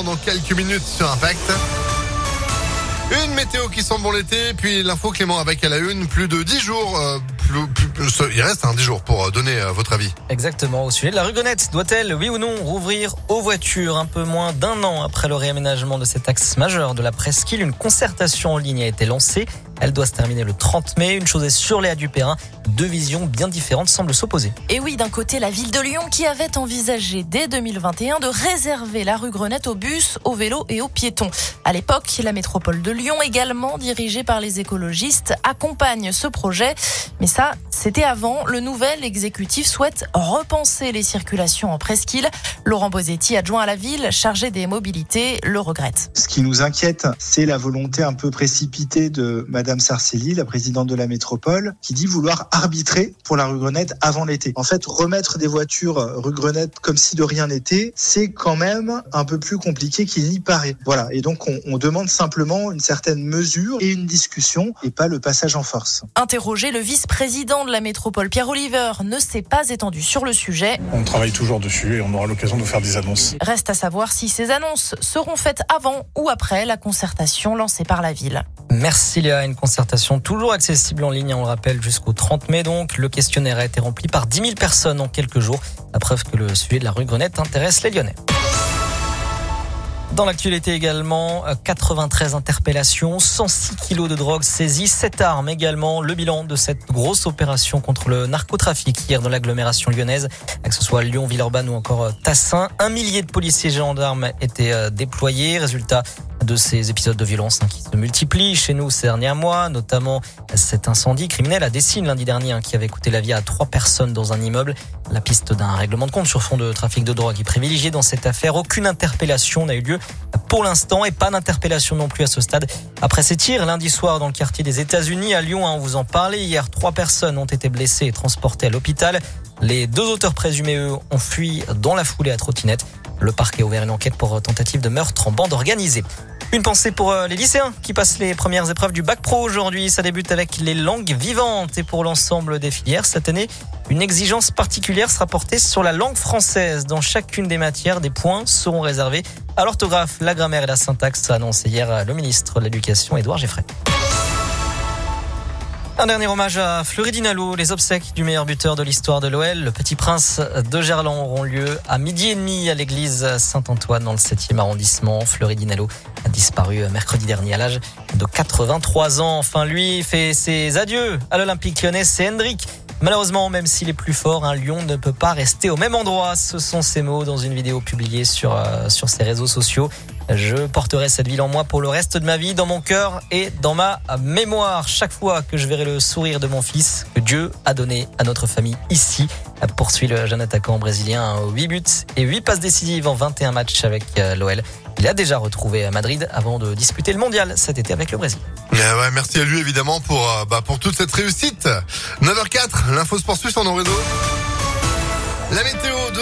maintenant dans quelques minutes sur Impact. Une météo qui sent bon l'été, puis l'info Clément avec à la une, plus de 10 jours, il reste 10 jours pour donner votre avis. Exactement, au sujet de la Rugrenette, doit-elle, oui ou non, rouvrir aux voitures un peu moins d'un an après le réaménagement de cet axe majeur de la presqu'île? Une concertation en ligne a été lancée. Elle doit se terminer le 30 mai. Une chose est sûre, Léa Dupérin, deux visions bien différentes semblent s'opposer. Et oui, d'un côté, la ville de Lyon qui avait envisagé dès 2021 de réserver la rue Grenette aux bus, aux vélos et aux piétons. À l'époque, la métropole de Lyon, également dirigée par les écologistes, accompagne ce projet. Mais ça, c'était avant. Le nouvel exécutif souhaite repenser les circulations en presqu'île. Laurent Bosetti, adjoint à la ville, chargé des mobilités, le regrette. Ce qui nous inquiète, c'est la volonté un peu précipitée de Madame Sarcelli, la présidente de la métropole, qui dit vouloir arbitrer pour la rue Grenette avant l'été. En fait, remettre des voitures rue Grenette comme si de rien n'était, c'est quand même un peu plus compliqué qu'il n'y paraît. Voilà. Et donc, on demande simplement une certaine mesure et une discussion et pas le passage en force. Interrogé, le vice-président de la métropole, Pierre Oliver, ne s'est pas étendu sur le sujet. On travaille toujours dessus et on aura l'occasion de faire des annonces. Reste à savoir si ces annonces seront faites avant ou après la concertation lancée par la ville. Merci Léa, une concertation toujours accessible en ligne, on le rappelle, jusqu'au 30 mai donc. Le questionnaire a été rempli par 10 000 personnes en quelques jours. La preuve que le sujet de la rue Grenette intéresse les Lyonnais. Dans l'actualité également, 93 interpellations, 106 kilos de drogue saisis, 7 armes également. Le bilan de cette grosse opération contre le narcotrafic hier dans l'agglomération lyonnaise, que ce soit Lyon, Villeurbanne ou encore Tassin. 1 millier de policiers et gendarmes étaient déployés. Résultat de ces épisodes de violence qui se multiplient chez nous ces derniers mois, notamment cet incendie criminel à Dessines lundi dernier qui avait coûté la vie à 3 personnes dans un immeuble. La piste d'un règlement de compte sur fond de trafic de drogue est privilégiée dans cette affaire. Aucune interpellation n'a eu lieu pour l'instant et pas d'interpellation non plus à ce stade. Après ces tirs lundi soir dans le quartier des États-Unis à Lyon, on vous en parlait hier, 3 personnes ont été blessées et transportées à l'hôpital. Les 2 auteurs présumés, eux, ont fui dans la foulée à trottinette. Le parquet a ouvert une enquête pour tentative de meurtre en bande organisée. Une pensée pour les lycéens qui passent les premières épreuves du bac pro aujourd'hui. Ça débute avec les langues vivantes et pour l'ensemble des filières. Cette année, une exigence particulière sera portée sur la langue française. Dans chacune des matières, des points seront réservés à l'orthographe, la grammaire et la syntaxe, a annoncé hier le ministre de l'Éducation, Édouard Geffray. Un dernier hommage à Fleury Dinalo. Les obsèques du meilleur buteur de l'histoire de l'OL, le Petit Prince de Gerland, auront lieu à 12h30 à l'église Saint-Antoine dans le 7e arrondissement. Fleury Dinalo a disparu mercredi dernier à l'âge de 83 ans. Enfin, lui fait ses adieux à l'Olympique lyonnais. C'est Hendrik. Malheureusement, même s'il est plus fort, Lyon ne peut pas rester au même endroit. Ce sont ses mots dans une vidéo publiée sur ses réseaux sociaux. Je porterai cette ville en moi pour le reste de ma vie, dans mon cœur et dans ma mémoire. Chaque fois que je verrai le sourire de mon fils que Dieu a donné à notre famille ici, poursuit le jeune attaquant brésilien. 8 buts et 8 passes décisives en 21 matchs avec l'OL. Il a déjà retrouvé Madrid avant de disputer le mondial cet été avec le Brésil. Ouais, merci à lui évidemment pour toute cette réussite. 9h04, l'info se poursuit sur nos réseaux. La météo de